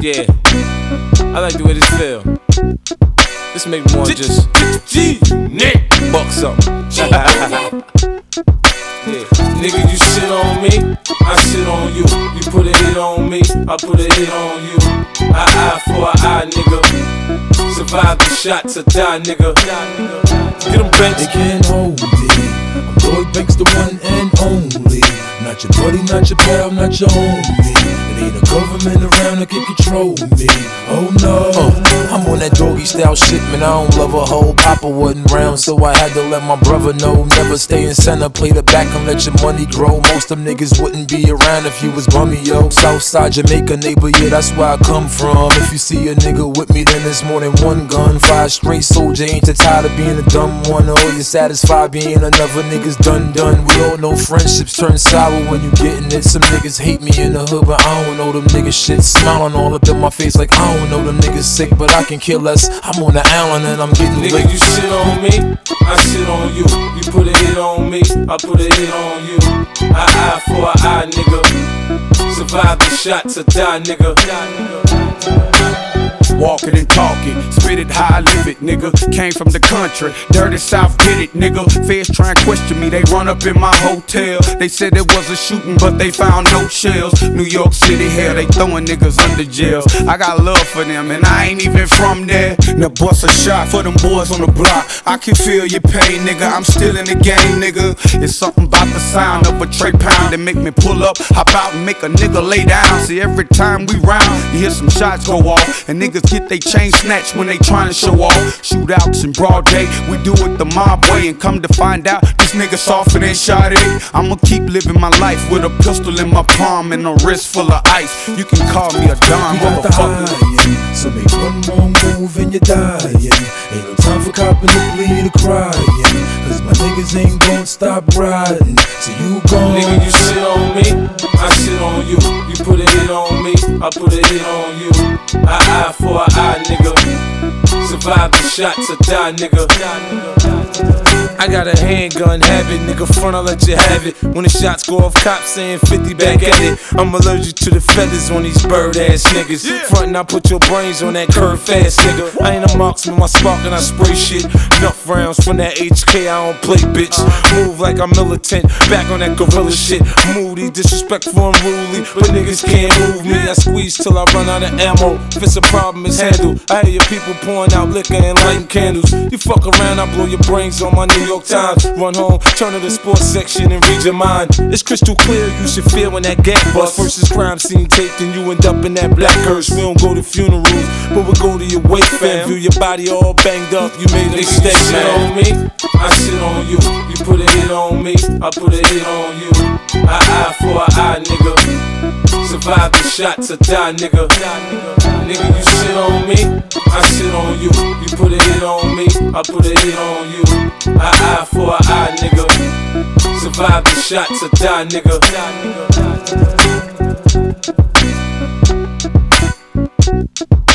Yeah, I like the way this feel. This make me wanna just buck something. Yeah. Nigga, you shit on me, I shit on you. You put a hit on me, I put a hit on you. Eye for an eye, nigga. Survive the shot to die, nigga. Get them banks. They can't hold me. I'm Lloyd Banks, the one and only. Not your buddy, not your pal, not your homie. It ain't a government around that can control me. Oh no. I'm on that doggy style shit, man. I don't love a hoe. Papa wasn't round, so I had to let my brother know. Never stay in center, play the back and let your money grow. Most them niggas wouldn't be around if you was bummy, yo. Southside Jamaica neighbor, yeah, that's where I come from. If you see a nigga with me, then it's more than one gun. 5 straight soldier, ain't you tired of being a dumb one? Or you satisfied being another nigga's done. We all know friendships turn sour when you gettin' it. Some niggas hate me in the hood, but I don't know them niggas shit. Smiling all up in my face like I don't know them niggas sick, but I can kill less. I'm on the island and I'm getting nigga, lit. You shit on me, I shit on you. You put a hit on me, I put a hit on you. Eye for an eye, nigga. Survive the shot to die, nigga. Walking and talking, spit it how I live it, nigga. Came from the country, dirty south, get it, nigga. Feds try and question me, they run up in my hotel. They said it was a shooting, but they found no shells. New York City, hell, they throwing niggas under jails. I got love for them, and I ain't even from there. Now bust a shot for them boys on the block. I can feel your pain, nigga. I'm still in the game, nigga. It's something about the sound of a tray pound that make me pull up, hop out and make a nigga lay down. See, every time we round, you hear some shots go off, and niggas get they chain snatched when they trying to show off. Shootouts in broad day, we do it the mob way. And come to find out, this nigga softer than Sade. I'ma keep living my life with a pistol in my palm and a wrist full of ice. You can call me a Don, motherfucker. So make one wrong move and you're dying. Ain't no time for copping to bleed or crying. Cause my niggas ain't gon' stop riding. So you gon' nigga, you shit on me, I shit on you. You put a hit on me, I put a hit on you. Eye for an eye, nigga. Survive the shot to die, nigga. I got a handgun habit, nigga, front I'll let you have it. When the shots go off, cops saying 50 back at it. I'm allergic to the feathers on these bird ass niggas. Front and I put your brains on that curve fast, nigga. I ain't a marksman, my spark and I spray shit. Enough rounds from that HK, I don't play, bitch. Move like I'm militant, back on that gorilla shit. Moody, disrespectful, unruly, but niggas can't move me. I squeeze till I run out of ammo. If it's a problem, it's handled. I hear your people pouring out liquor and lighting candles. You fuck around, I blow your brains on my New York Times. Run home, turn to the sports section and read your mind. It's crystal clear, you should feel when that gap bust. Versus crime scene taped and you end up in that black hearse. We don't go to funerals, but we go to your wake, fam. View your body all banged up, you made a mistake, man. Shit on me, I shit on you. You put a hit on me, I put a hit on you. Eye for an eye, nigga. Survive the shot to die, nigga. Nigga, you shit on me, I shit on you. You put a hit on me, I put a hit on you. Eye for an eye, nigga. Survive the shot to die, nigga.